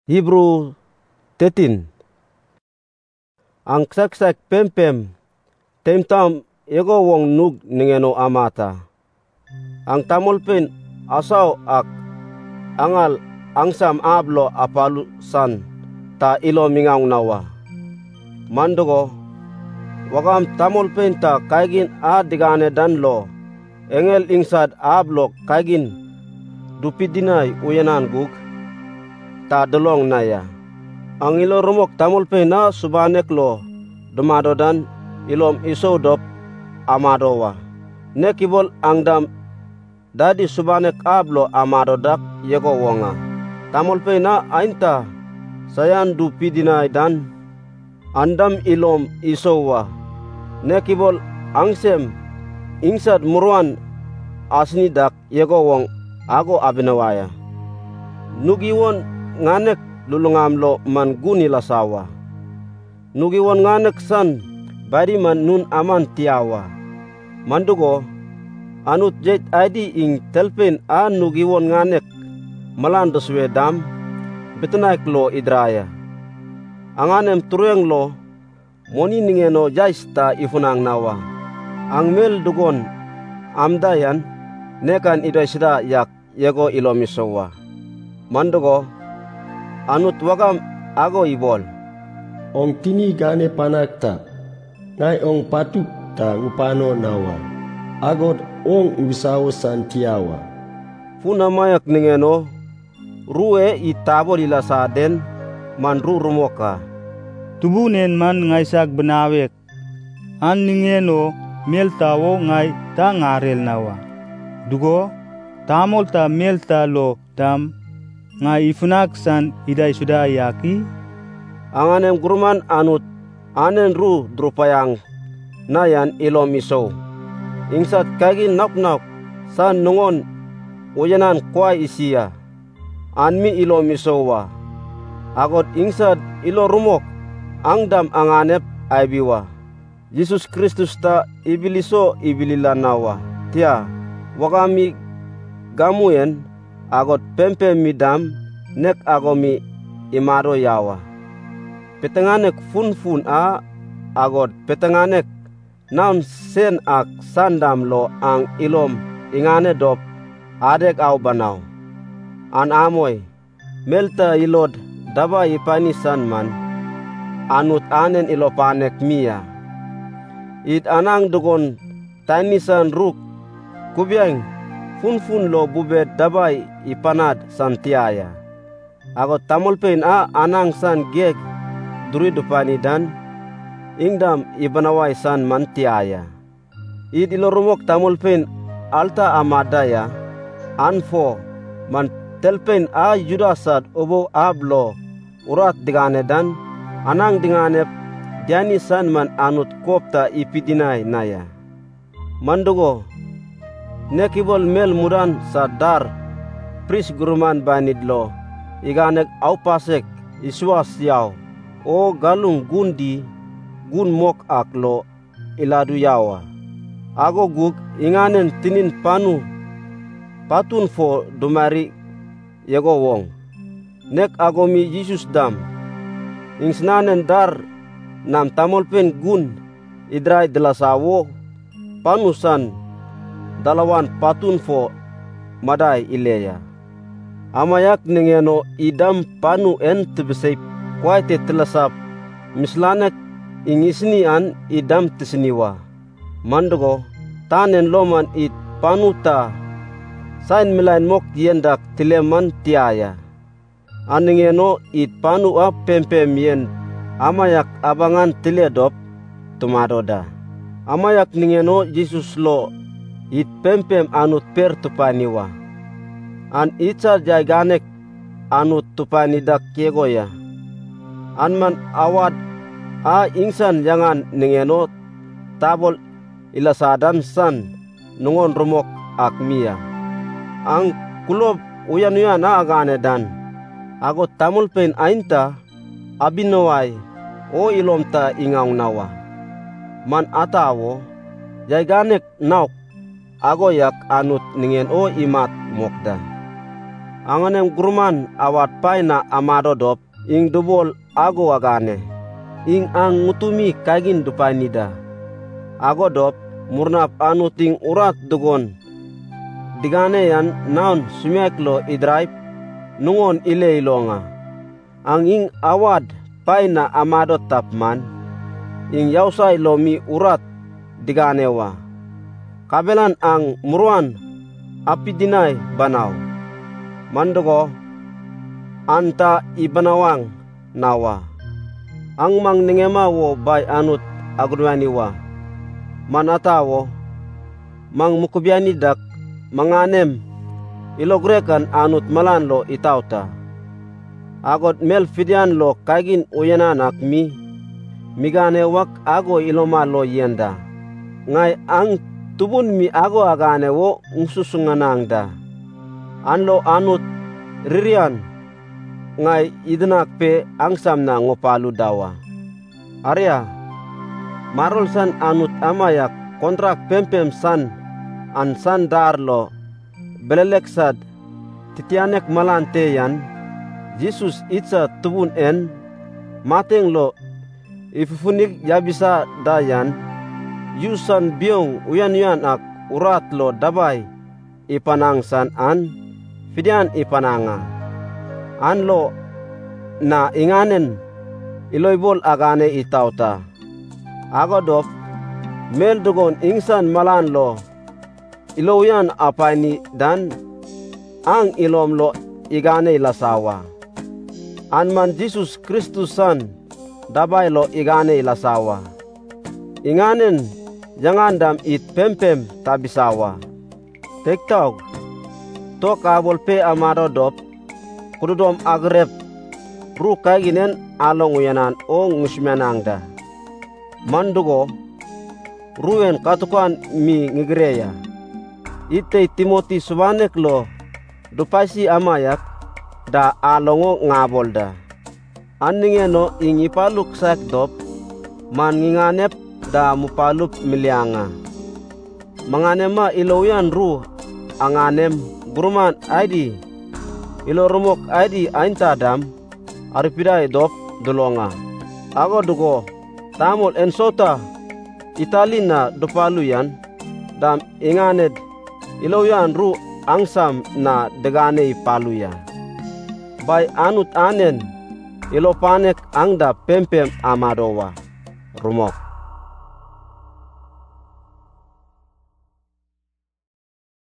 Hebrew 13. Ang ksaksak pempem temtam ego wong nug ningeno amata. Ang tamolpen asaw ak angal angsam ablo apalusan ta ilo mingaw nawa. Mandugo wagam tamolpen ta kaigin a digane danlo engel ingsad ablo kaigin dupidinay uyanan gug ta dolong naya. Ang ilo rumok tamolpen na subanek lo dumadodan ilom isodop amadowa. Nekibol angdam dadi subanek ablo amadodak yego wonga. Tamolpen na ainta sayan dupidinay dan andam ilom isowa. Nekibol angsem ingsad muruan asnidak yego wong ago abinawaya. Nugiwon nganek lulungam lo man guni lasawa. Nugiwon nganek san bari man nun aman tiawa. Mandugo anut jet id ing telpen a nugiwon nganek malandos wedam betunaik lo idraya. Anganem tureng lo moni ningeno jaista ifunang nawa. Ang mel dugon amdayan nekan idoy sida yak yego ilomisowa. Mandugo anut wagam ago ibol. Ong tini gane panakta, ngai ong patuk ta upano nawa. Agod ong usawo santiawa. Puna mayak ningeno ruwe itabo lila saden man rurumoka. Tubunen man ngaisak benawek. An ningeno meltawo ngai ta ngarel nawa. Dugo tamol ta melta lo dam nga ifunak san iday suda yaki. Anganem guruman anut anen ru drupayang nayan ilom iso. Ingsat kagin nok san nungon uyanan kway isiya. Anmi ilom isowa. Agot ingsad ilo rumok angdam anganep aybiwa. Jesus Kristus ta ibiliso ibililanawa. Tia wakami gamuyen agot pempem midam nek agomi imaro yawa. Petenganek fun a agot petenganek naun sen ak sandam lo ang ilom ingane dop adek au banaw. An amoy melta ilod daba ipani sanman anut anen ilopanek mia. It anang dugon tanisan ruk kubyang fun lo bubet dabay ipanad santiaya. Agot tamolpen a anang san geg duridupani dan ingdam ibanaway san mantiaya. Id ilorumok tamolpen alta amadaya anfo man telpen a judasad obo ablo urat digane dan anang dingane diani san man anut kopta ipidinay naya. Mandugo nekibol mel mudan sadar pris guruman banidlo iganek aupasek iswas yaw o galung gundi gun mok aklo iladu yawa. Ago gug inganen tinin panu patun fo dumari yego wong. Nek agomi Jesus dam ingsnanen dar nam tamolpen gun idray delasawo panusan dalawan patun fo maday ileya. Amayak ningeno idam panu en tebesay kway te telasap mislanek ingisni an idam tesniwa. Mandugo tanen loman it panuta sain milain mok diendak tileman tiaya. Aningeno it panu a pempem yen amayak abangan tiledop tumadoda. Amayak ningeno Jesus lo it pempem anut per tupaniwa. An itsa jayganek anut tupani dak kegoya. An man awad a ingsan jangan ningeno tabol ilasadan san nungon rumok akmia. Ang kulob uyan na agane dan. Ago tamolpen ainta abinaway o ilomta ingaw nawa. Man atawo jayganek nauk agoyak anut ningen o imat mokda. Anganem guruman awat pai na amado dop ing dubol ago agane. Ing ang ngutumi kagin dupai nida. Ago dop murnap anu ting urat dugon. Digane yan naon sumeklo idraip nungon ile ilonga. Ang ing awad pai na amado tapman. Ing yausay lomi urat diganewa. Kabelan ang muruan api dinay banaw. Mandugo anta ibanawang nawa. Ang mang ningemawo bay anut agruaniwa. Manatawo mang mukubyani dak manganem ilogrekan anut malanlo itauta. Agot mel fidian lo kagin uyananak miganewak ago ilomalo yenda. Ngay ang tubun mi ago aganewo ngususunganangda. Anlo anut ririan ngay idnak pe angsam na ngopalu dawa. Arya marol san anut amayak kontrak pempem san an san darlo beleleksad titianek malante yan Jesus itsa tubun en mateng lo ifufunik yabisa dayan yusan biong uyan ak urat lo dabay ipanangsan an fidian ipananga anlo na inganen iloybol agane itauta agodop mel dugon ingsan malanlo iloyan apani dan ang ilomlo igane ilasawa anman Jesus Kristus san dabay lo igane ilasawa inganen yangandam it pempem tabisawa tektog to kabol pe amaro dop kududom agrep ru kaginen along uyanan o ngusmanangda mandugo ruen katukan mi ngigreya ite Timoti subanek lo dupasi amayak da alongo ngabolda anningeno ingi paluk sak dop man nginganep da mupalup milyanga manganema iloyan ru anganem guruman aidi ilo rumok aidi aintadam aripidai dop dolonga ago dugo tamol ensota italina dopaluyan dam inganed iloyan ru angsam na degane paluya bay anut anen ilo panek angda pempem amadowa rumok